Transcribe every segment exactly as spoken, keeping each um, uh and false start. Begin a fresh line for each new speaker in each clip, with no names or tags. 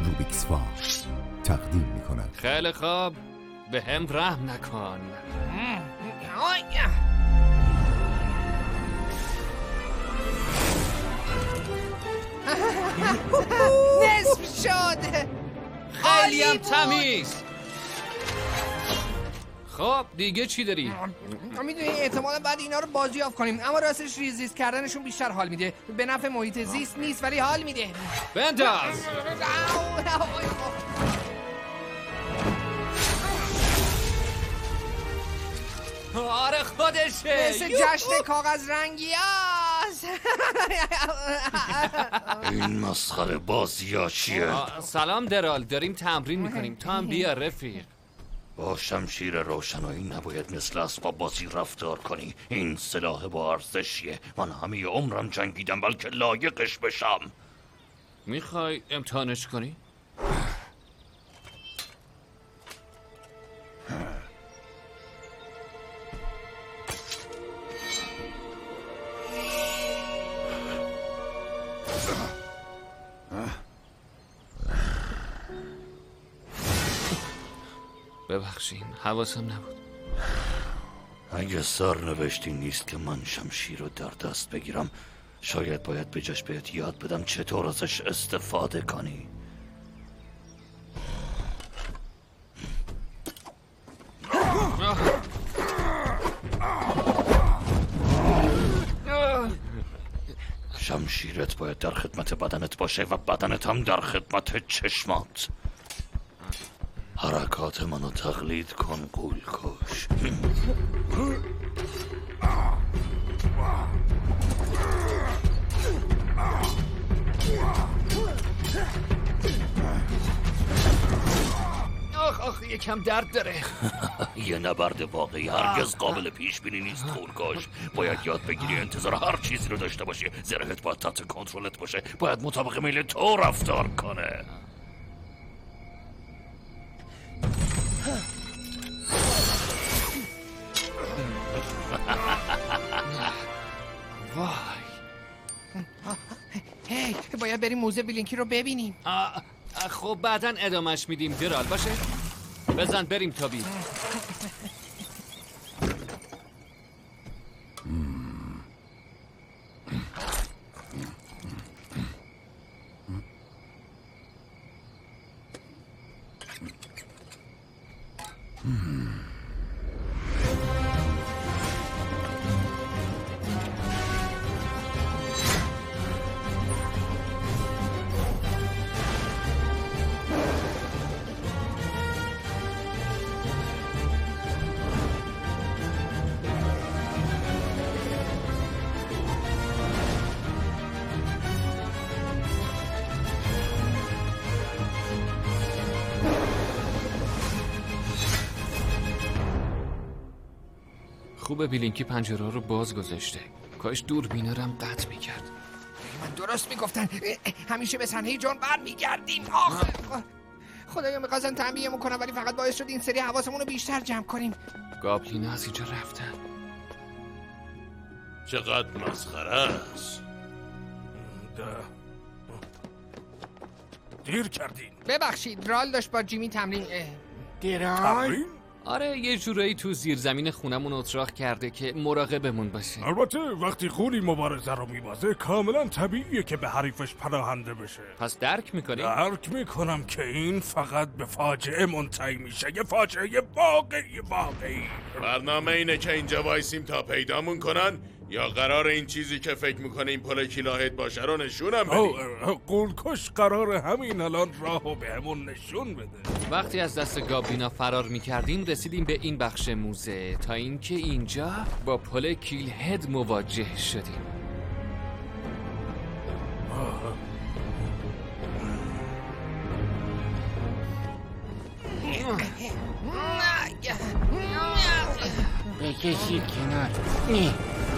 روبیکس فا تقدیم می کند.
خیلی خوب، به هم رحم نکن.
نصف شد.
خیلی هم تمیز. خب دیگه چی داری؟
میدونی احتمالا بعد اینا رو بازیافت کنیم، اما راستش ریز ریز کردنشون بیشتر حال میده. به نفع محیط زیست نیست ولی حال میده.
بنداز. آره خودشه.
مثل جشن کاغذ رنگی هست.
این مسخره بازی ها چیه؟
سلام درال، داریم تمرین میکنیم. تو هم بیا رفیق.
با شمشیر روشنایی نباید مثل اسباب بازی رفتار کنی. این سلاح با ارزشیه. من همه عمرم جنگیدم بلکه لایقش بشم.
میخوای امتحانش کنی؟ ببخشین، حواسم نبود.
اگه سرنوشتی نیست که من شمشیر رو در دست بگیرم، شاید باید به جاش بهت یاد بدم چطور ازش استفاده کنی. شمشیرت باید در خدمت بدنت باشه و بدنت هم در خدمت چشمات. حرکات منو تقلید کن غول کش.
آخ آخ یکم درد داره.
یه نبرد واقعی هرگز قابل پیش بینی نیست غول‌کش. باید یاد بگیری انتظار هر چیزی رو داشته باشی. زرهت باید تحت کنترلت باشه. باید مطابق میل تو رفتار کنه.
وای.
هی باید بریم موزه بلینکی رو ببینیم.
آه، خب بعدن ادامش میدیم درال باشه. بزن بریم تابی. خوبه بیلینکی پنجره رو باز گذاشته. کاش دور بینارم قطع میکرد.
من درست میگفتن، همیشه به صحنه جان بر میگردیم. آخ خدایا میخواستن تنبیهمون کنم ولی فقط باعث شد این سری حواسمون رو بیشتر جمع کنیم.
گابلین از اینجا رفتن.
چقدر مسخره است.
دیر کردین.
ببخشید رال داشت با جیمی تمرین.
تمرین؟
آره یه جورایی تو زیر زمین خونمون اتراق کرده که مراقبمون باشه.
البته وقتی خونی مبارزه رو میبازه کاملا طبیعیه که به حریفش پناهنده بشه.
پس درک میکنی؟
درک میکنم که این فقط به فاجعه منتهی میشه. یه فاجعه واقعی واقعی.
برنامه اینه که اینجا وایسیم تا پیدامون کنن یا قرار این چیزی که فکر میکنه این پل کیلاهت باشه رو نشونم بدی؟
غول‌کش قرار همین الان راهو بهمون نشون بده.
وقتی از دست گابلینا فرار میکردیم رسیدیم به این بخش موزه تا اینکه اینجا با پل کیل هد مواجه شدیم.
بکشید کنار. نه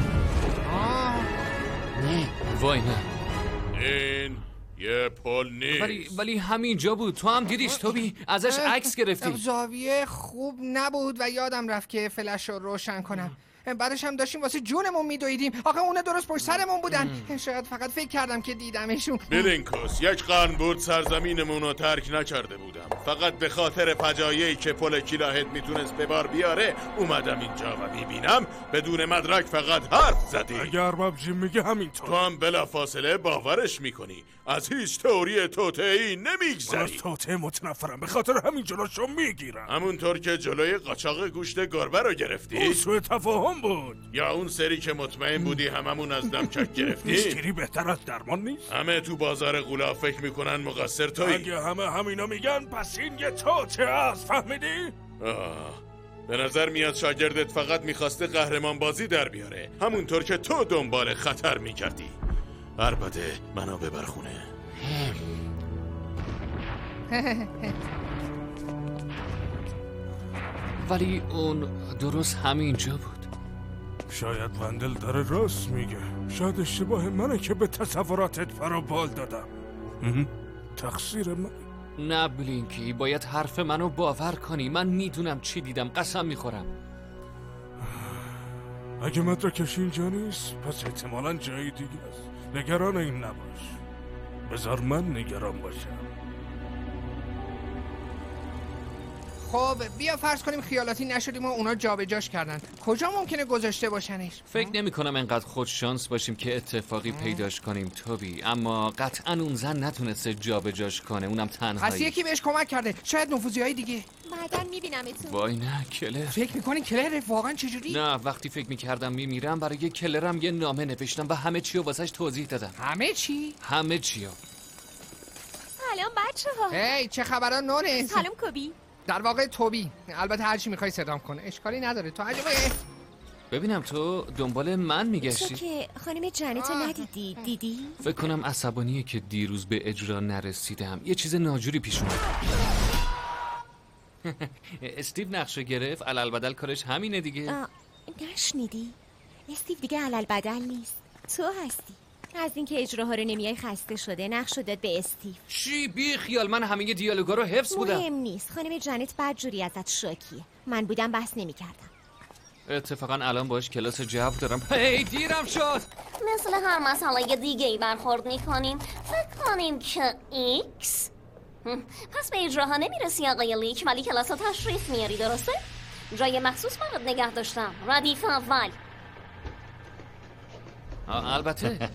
نه
وای نه.
این یه پل نیست.
ولی ولی همینجا بود. تو هم دیدیش توبی؟ ازش عکس گرفتی.
زاویه خوب نبود و یادم رفت که فلش رو روشن کنم. بعدش هم داشتیم واسه جونمون میدویدیم. آخه اونا درست پشت سرمون بودن. شاید فقط فکر کردم که دیدمشون.
برینکوس، یک قرن بود سرزمینمون رو ترک نکرده بودم. فقط به خاطر فجایعی که پل کیلاهد میتونست به بار بیاره اومدم اینجا و میبینم بدون مدرک فقط حرف زدی.
اگه ارباب جیم میگه همینطور،
تو هم بلافاصله باورش میکنی. از هیچ تئوری توطئه‌ای
من از
نمیگذری.
توطئه متنفرم، به خاطر همین جلوشو میگیرم.
همونطور که جلوی قاچاق گوشت گربه رو گرفتی،
اون سوء تفاهم بود.
یا اون سری که مطمئن بودی هممون از دمچک گرفتی.
هیچگیری بهتر از درمان نیست.
همه تو بازار غولا فکر میکنن مقصر تویی.
اگه همه همینا میگن پس این یه توطئه است، فهمیدی؟
آه. به نظر میاد شاگردت فقط میخواسته قهرمان بازی در بیاره، همونطور که تو دنبال خطر میکردی. عربده منو ببر خونه.
ولی اون درست همینجا بود.
شاید وندل داره راست میگه. شاید اشتباه منه که به تصوراتت فرا بال دادم. تقصیر من.
نه بلینکی، باید حرف منو باور کنی. من میدونم چی دیدم، قسم میخورم.
اگه مدرکش اینجا نیست پس احتمالاً جای دیگه است. نگران این نباش. بذار من نگران باشم.
خب بیا فرض کنیم خیالاتی نشدیم و اونا جابجاش کردن. کجا ممکنه گذاشته باشنش؟
فکر نمی کنم انقدر خود شانس باشیم که اتفاقی پیداش کنیم توبی، اما قطعا اون زن نتونسته جابجاش کنه، اونم
پس
تنهایی.
یکی بهش کمک کرده. شاید نفوذی‌های دیگه.
بعدن میبینمتون.
وای نه کلر.
فکر میکنی کلر واقعا چجوری؟
نه وقتی فکر میکردم میمیرم برای کلرم یه نامه نوشتم و همه چی رو واسش توضیح دادم.
همه چی؟
همه چی رو.
سلام بچه ها.
هی چه خبرا نونه؟
سلام کوبی.
در واقع توبی. البته هر چی میخوای صدام کنه اشکالی نداره. تو عجبه.
ببینم تو دنبال من
تو
میگشتی؟
که خانم جنتو ندیدی؟ دیدی؟
فکر کنم عصبانیه که دیروز به اجرا نرسیدم. یه چیز ناجوری پیش اومد. استیو نقشه گرفت، علالبدل کارش همینه دیگه.
آه، نشنیدی؟ استیو دیگه علالبدل نیست، تو هستی. از اینکه اجراها رو نمیای خسته شده نقش داد به استیو.
چی بی خیال، من همه دیالوگا رو حفظ بودم.
مهم نیست، خانم جنت بدجوری ازت شاکیه. من بودم بحث نمی‌کردم.
اتفاقا الان باش کلاس جو دارم. هی دیرم شد.
مثل هر مسئله دیگه ای برخورد میکنیم. فکر کنیم که ایکس پس به اجراها نمیرسی آقای لیک، ولی کلاس ها تشریف میاری، درسته؟ جای مخصوص برات نگه داشتم. ردیف اول.
آه البته.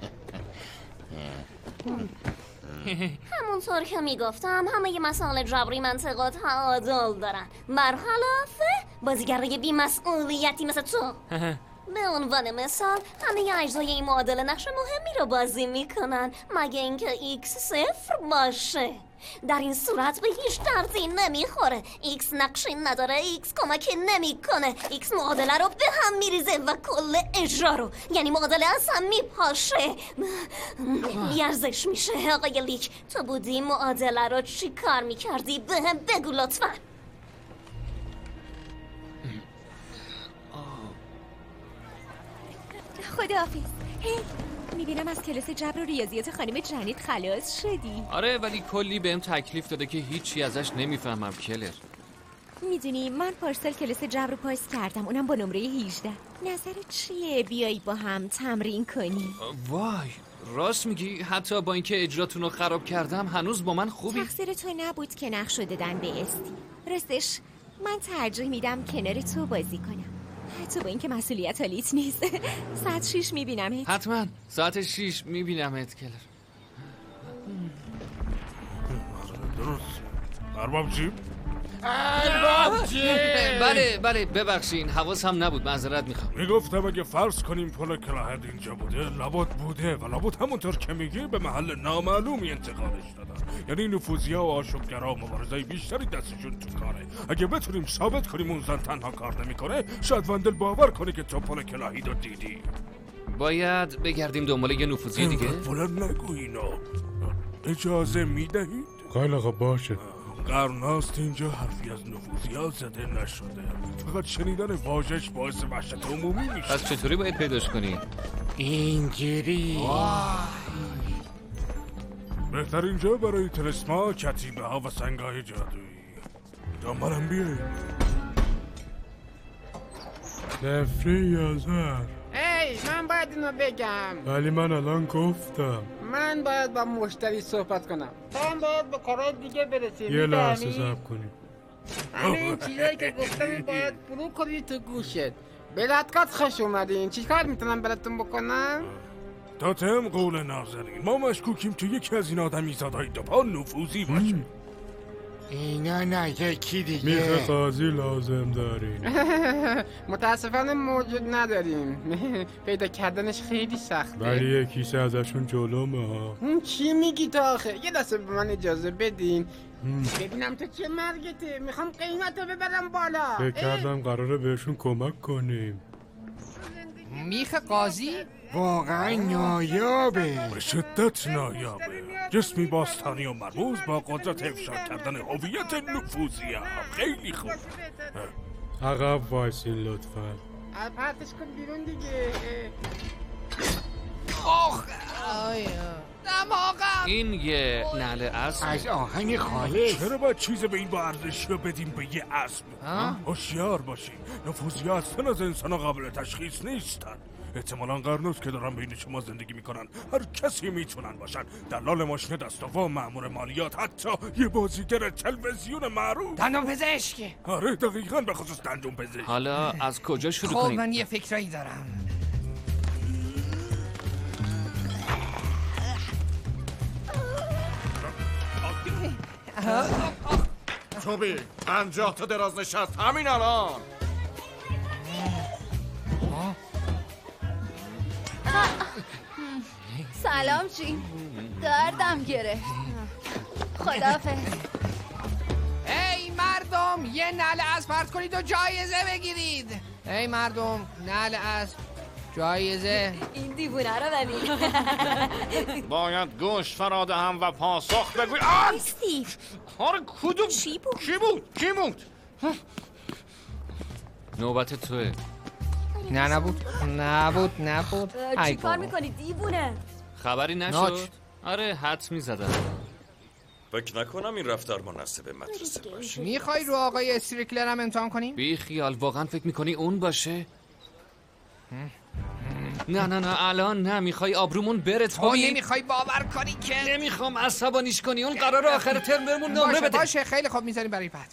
همونطور که میگفتم همه مسائل جبری منطقه تعادل دارن، برخلاف بازیگرای بی‌مسئولیتی مثل تو. به عنوان مثال همه اجزای این معادله نقش مهمی رو بازی میکنن مگه اینکه ایکس صفر باشه. در این صورت به هیچ دردی نمیخوره. ایکس نقشی نداره، ایکس کمکی نمیکنه، ایکس معادله رو به هم میریزه و کل اجرا رو، یعنی معادله از هم میپاشه. بیارزش میشه. آقای لیک تو بودی معادله رو چی کار میکردی؟ به هم بگو لطفا.
خداحافظ. هی میبینم از کلاس جبر و ریاضیات خانم جنت خلاص شدی.
آره ولی کلی بهم تکلیف داده که هیچی ازش نمیفهمم کلر.
میدونی من پارسال کلاس جبر رو پاس کردم، اونم با نمره هجده. نظرت چیه بیایی با هم تمرین کنی؟
وای راست میگی؟ حتی با اینکه اجراتون رو خراب کردم هنوز با من خوبی؟
تقصیر تو نبود که نقش رو دادن به استی. راستش من ترجیح میدم کنار تو بازی کنم، حتی با اینکه مسئولیت حالیت نیست. ساعت شیش میبینمت.
حتما ساعت شیش میبینمت کلر.
درست. ارباب جیم؟
بله بله ببخشین حواسم نبود، معذرت میخوام.
میگفتم اگه فرض کنیم پل کلاهد اینجا بوده، لابد بوده و لابد همونطور که میگی به محل نامعلومی انتقالش دادن. یعنی نفوذی‌ها و آشوبگرا و مبارزای بیشتری دستشون تو کاره. اگه بتونیم ثابت کنیم اون زن تنها کار نمیکنه، شاید وندل باور کنه که تو پل کلاهید رو دیدی.
باید بگردیم دنبال یه نفوذی دیگه.
بلند نگو اینو. اجازه میدهید؟
خیلی آقا باشه.
قرن هاست اینجا حرفی از نفوذی‌ها زده نشده، فقط شنیدن واژش باعث وحشت عمومی میشه.
پس چطوری باید پیداش کنی؟
اینجوری بهتر اینجا برای تلسما، کتیبه ها و سنگای جادویی. دنبالم بیایی. صفر یازر.
ای من باید اینو بگم.
ولی من الان گفتم.
من باید با مشتری صحبت کنم. من باید به کارهای دیگه برسیم.
یه لحظه صبر کنیم.
همه این چیزایی که گفتم باید فرو کنی تو گوشت. بلدکات خوش اومدین. چی کار میتونم براتون بکنم؟
تاتم قول نازنین، ما مشکوکیم که یکی از این آدمی زادهای دوپا نفوذی باشه.
اینا نه یکی
میخه
دیگه.
قاضی لازم داریم.
متاسفانه موجود نداریم. پیدا کردنش خیلی سخته.
ولی یکیش ازشون جلومه ها.
اون چی میگی تا آخه؟ یه دسته به من اجازه بدین. ببینم تو چه مرگته. میخوام قیمت رو ببرم بالا.
فکر کردم قراره بهشون کمک کنیم.
میخ قاضی؟
واقعا نایابه.
به شدت نایابه. جسمی باستانی و مرموز با قدرت افشا کردن هویت نفوذی هم. خیلی خوب. عقب وایسین لطفا.
پرتش کن بیرون دیگه.
آخ آیا دماغم.
این یه نعل اسب.
از آهن خالص.
چرا باید چیز به این با ارزشی رو بدیم به یه اسب؟
ها؟
هوشیار باشین. نفوذی اصلا از انسان قابل تشخیص نیستن. احتمالاً قرنوست که دارن بین شما زندگی میکنن. هر کسی میتونن باشن. دلال ماشین دست و مأمور مالیات، حتی یه بازیگر تلویزیون معروف.
دندون پزشک.
آره دقیقاً، به خصوص دندون پزشک.
حالا از کجا شروع
خب
کنیم؟
من یه فکرایی دارم.
توبی پنجاه تا دراز نشست همین الان.
سلام جین. دردم گرفت. خداحافظ.
ای مردم یه نعل اسب پرت کنید و جایزه بگیرید. ای مردم نعل اسب جایزه.
این دیوونه رو ببین.
باید گوش فرا دهم و پاسخ بگوی. آه!
استیو
آره کدوم؟
چی بود؟
کی بود؟ کی بود؟
نوبت توه.
نه نبود نبود نبود. ای
چی کار
بابا.
میکنی دیوونه؟
خبری
ناچ.
نشد؟ آره حدس میزدم.
فکر نکنم این رفتار مناسب مدرسه باشه.
میخوای رو آقای استریکلر هم امتحان کنیم؟
بی خیال، واقعا فکر میکنی اون باشه؟ نه نه نه الان نه، میخوای آبرومون بره
تو
توبی؟
نمیخوای باور کنی که
نمیخوام عصبانیش کنی. اون قرار آخر ترم بهمون نمره
باشه
بده.
باشه خیلی خوب میذاریم برای بعد.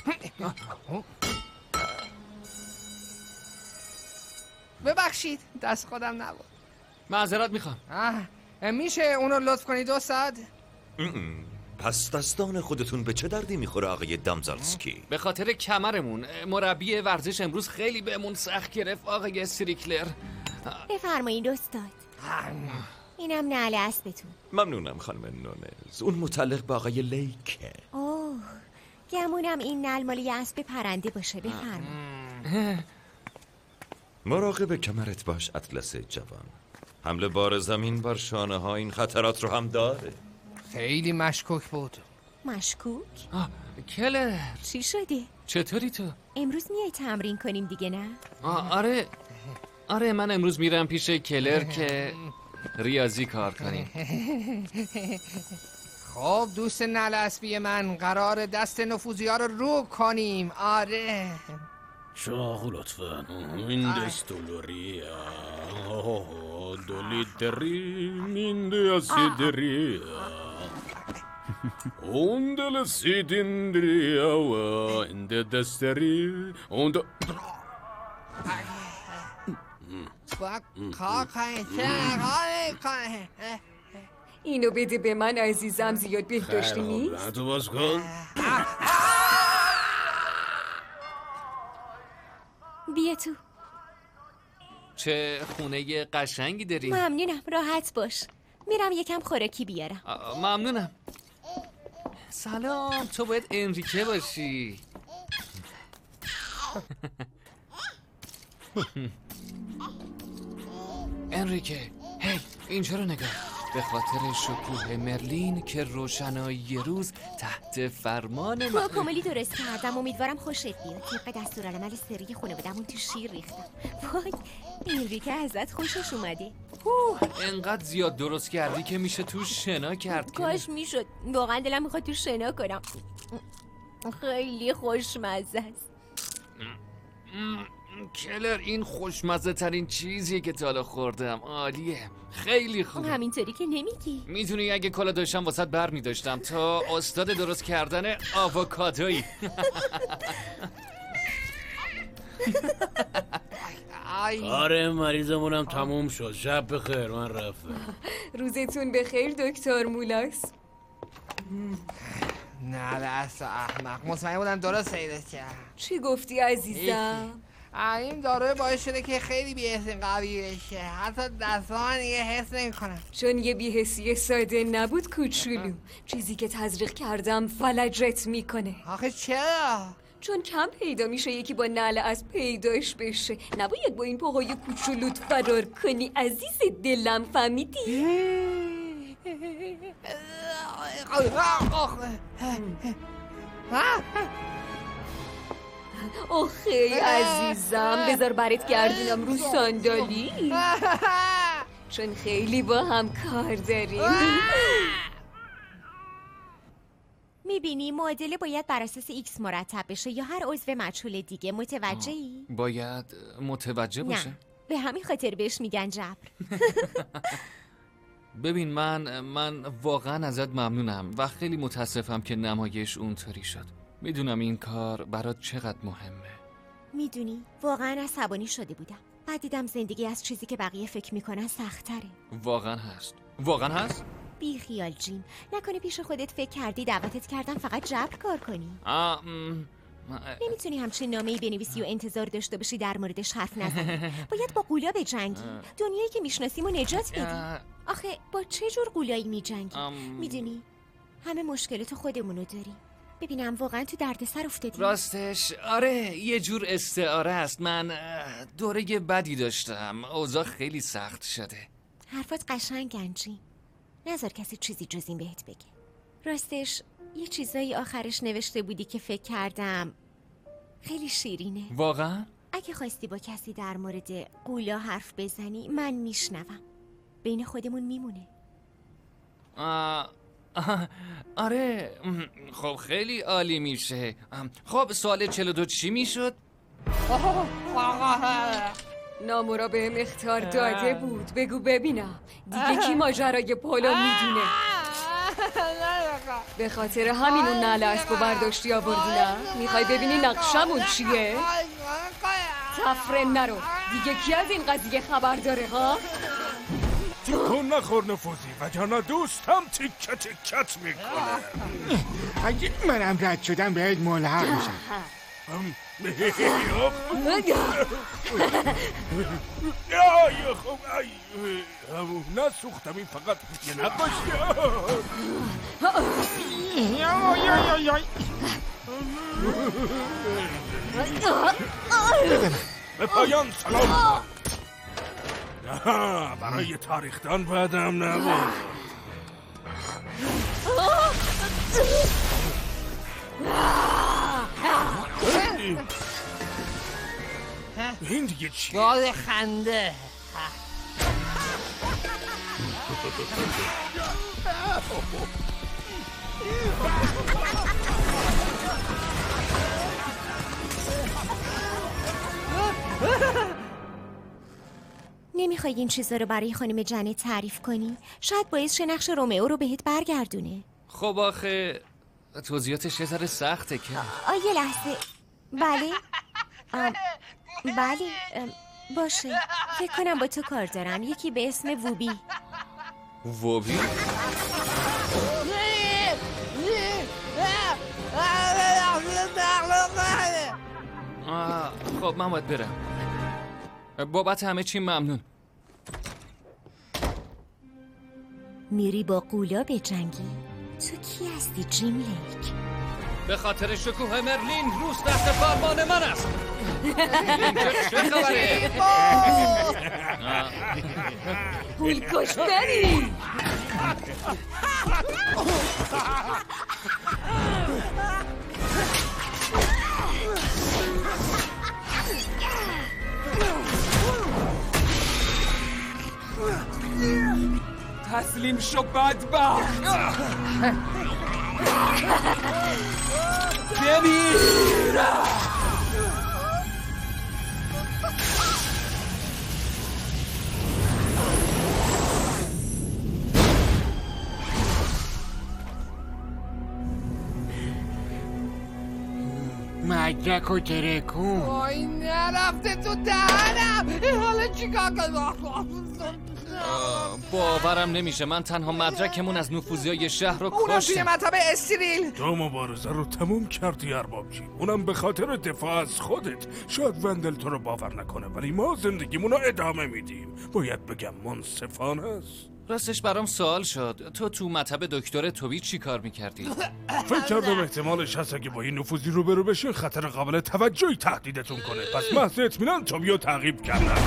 ببخشید دست خودم نبود.
معذرت میخوام.
آه، میشه اونو لطف کنید استاد؟
پس دستان خودتون به چه دردی میخوره آقای دامزالسکی؟
به خاطر کمرمون. مربی ورزش امروز خیلی بهمون سخت گرفت آقای استریکلر.
بفرمایید استاد. اینم نعل اسبتون.
ممنونم خانم نونز. اون متعلق به آقای لیکه.
اوه گمونم این نعل مال یه اسب پرنده باشه. بفرمایید.
مراقب کمرت باش اطلس جوان. حمله بار زمین بر شانه ها این خطرات رو هم داره.
خیلی مشکوک بود.
مشکوک؟
آه، کلر
چی شده؟
چطوری تو؟
امروز میای تمرین کنیم دیگه نه؟
آه، آره آره من امروز میرم پیش کلر که ریاضی کار کنیم.
خب دوست نعل اسبی من، قرار دست نفوذی ها رو رو کنیم. آره
چاقو لطفا. این دستولوری دولیتری مینده اسیدری اون دل سیدندری این دستری اون دل
اینو بده به من عزیزم، زیاد بهداشتی نیست.
تو باز کن.
بیا تو.
چه خونه قشنگی داری.
ممنونم، راحت باش. میرم یکم خوراکی بیارم.
آه، ممنونم. سلام، تو باید انریکه باشی. انریکه، هی اینجا رو نگاه. به خاطر شکوه مرلین که روشنایی روز تحت فرمان
تو
من.
کاملی درست کردم، امیدوارم خوشت بیاد. طبق دستورالعمل سری خونه بودمون تو شیر ریختم. وای انریکه ازت خوشش اومده.
انقدر زیاد درست کردی که میشه تو شنا کرد.
کاش میشد، واقعا دلم میخواد تو شنا کنم. خیلی خوشمزه است.
کلر این خوشمزه ترین چیزیه که تا حالا خوردم. عالیه، خیلی خوبه.
همینطوری که نمیگی.
میدونی اگه کالا داشتم واسط بر میداشتم تا استاد درست کردن آووکادویی.
آره مریضمونم تموم شد. شب بخیر، من رفتم.
روزتون بخیر دکتر مولاس.
نه دست احمق، مطمئن بودم درست سیرت کرد.
چی گفتی عزیزم؟
این داروی باعث شده که خیلی بی‌حسی قوی بشه، حتی دست‌ها من دیگه حس نمی‌کنم.
چون یه بی‌حسی ساده نبود کوچولو، چیزی که تزریق کردم فلجت میکنه.
آخه چرا؟
چون کم پیدا میشه یکی با نعل از پیداش بشه. نباید با این پاهای کوچولوت فرار کنی عزیز دلم، فهمیدی؟ اوخی عزیزم، بذار برات گردونم رو صندلی، چون خیلی با هم کار داریم.
میبینی معادله باید بر اساس ایکس مرتب بشه یا هر عضو مجهول دیگه. متوجهی؟
باید متوجه باشه؟
نه، به همین خاطر بهش میگن جبر.
ببین من من واقعا ازت ممنونم و خیلی متاسفم که نمایش اونطوری شد. میدونم این کار برات چقدر مهمه.
میدونی واقعا عصبانی شده بودم. بعد دیدم زندگی از چیزی که بقیه فکر میکنن سخت‌تره.
واقعا هست. واقعا هست؟
بی خیال جیم، نکنه پیش خودت فکر کردی دعوتت کردم فقط جبر کار کنی.
آه م...
نمیتونی همچین نامه‌ای بنویسی و انتظار داشته باشی در موردش حرف نزنی. باید با قولا بجنگی. دنیایی که میشناسیم و نجات بدی. آخه با چه جور قولایی میجنگی؟ میدونی همه مشکلات خودمونو داریم. ببینم واقعا تو دردسر افتادی؟
راستش آره، یه جور استعاره است. من دوره بدی داشتم، اوضاع خیلی سخت شده.
حرفات قشنگن جیم، نذار کسی چیزی جز این بهت بگه. راستش یه چیزایی آخرش نوشته بودی که فکر کردم خیلی شیرینه.
واقعا؟
اگه خواستی با کسی در مورد قولا حرف بزنی من میشنوم، بین خودمون میمونه.
آه، آه، آره خب خیلی عالی میشه. خب سوال چهل و دو چی میشد؟
نامورا بهم اخطار داده بود. بگو ببینم دیگه کی ماجرای پولو میدونه؟ به خاطر همین اون نعل اسبو برداشتی آوردی نه؟ میخوای ببینی نقشمون چیه؟ تفره نرو، دیگه کی از این قضیه خبر داره ها؟
تکون نخور نفوذی وگرنه دوستم تیکه تیکت میکنه.
اگه منم رد شدم بهت ملحق میشم.
یا خب نسوختم، این فقط یه نقاشی.
یا یا یا
به پایان سلام. برای تاریخدان بعدم نبود. این دیگه چی؟
باز خنده.
نمیخوای این چیزا رو برای خانم جنت تعریف کنی؟ شاید باعث شه نقش رومئو رو بهت برگردونه.
خب آخه توضیحاتش یه ذره سخته که.
آه یه لحظه. بله آم، بله ام، باشه، فکر کنم با تو کار دارن. یکی به اسم ووبی.
ووبی؟ آه خب من باید برم. بابت همه چی ممنون.
میری با قولا به جنگی؟ تو کی هستی جیم لیک؟
به خاطر شکوه مرلین روز تحت فرمان من است. اینجا چه خبره؟
پولکش بری.
تسلیم شو بدبخت. بمیرم.
مدرک و ترکون
وای نرفته تو دهنم. حالا چیکار کنم؟
باورم نمیشه من تنها مدرکمون از نفوذیای شهر رو
اونم توی
کشتم.
مطب استریل.
تو مبارزه رو تموم کردی ارباب جی، اونم به خاطر دفاع از خودت. شاید وندل تو رو باور نکنه ولی ما زندگیمون رو ادامه میدیم. باید بگم منصفانه است.
راستش برام سوال شد تو تو مطب دکتر توبی چی کار میکردی؟
فکر کردم احتمالش هست اگه با این نفوذی روبرو بشه خطر قابل توجهی تهدیدتون کنه، پس محض اطمینان توبی رو تعقیب کردم.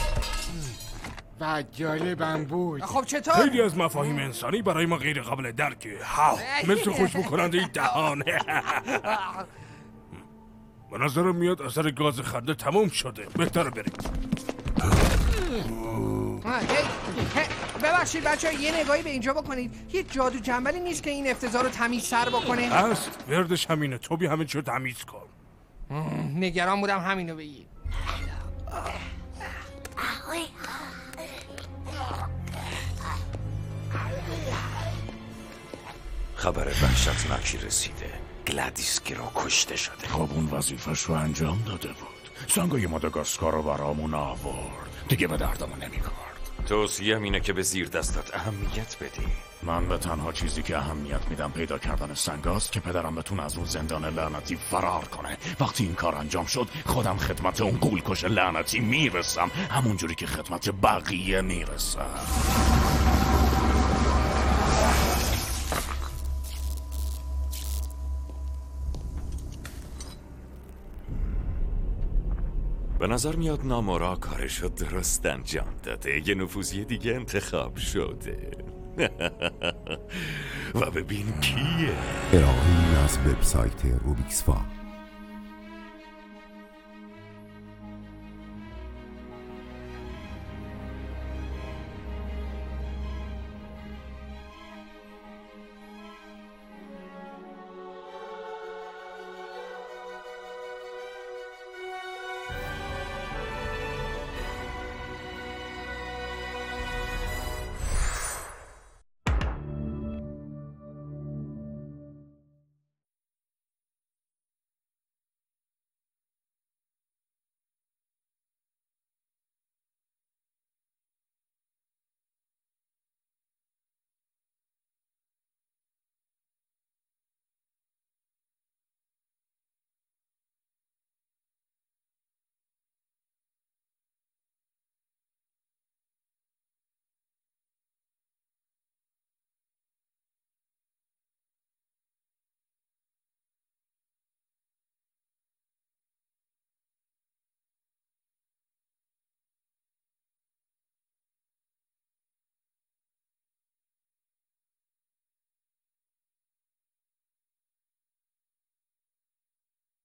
و جالبم بود.
خب چطور؟
خیلی از مفاهیم انسانی برای ما غیر قابل درکه. ها مثل خوشبو کننده دهان. به نظرم میاد اثر گاز خنده تموم شده، بهتره بریم.
ببخشید بچه ها یه نگاهی به اینجا بکنید. یه جادو جنبلی نیست که این افتضاح رو تمیز سر بکنه؟
هست وردش همینه. توبی همه چیو تمیز کن.
نگران بودم همینو بگی.
خبر وحشتناکی رسیده. گلادیسکی رو کشته شده.
خب اون وظیفش رو انجام داده بود. سنگای ماداگاسکار رو برامون آورد. دیگه به دردمون نمی‌خورد.
توصیه‌ام اینه که به زیر دستات اهمیت بدی.
من به تنها چیزی که اهمیت میدم پیدا کردن سنگاست که پدرم بتونه از اون زندان لعنتی فرار کنه. وقتی این کار انجام شد خودم خدمت اون غول‌کش لعنتی میرسم، همون جوری که خدمت بقیه میرسم.
به نظر میاد نامورا کارشو درست انجام داده. یه نفوذی دیگه انتخاب شده. و ببین کیه.
ارائه‌ای از وبسایت روبیکس فا.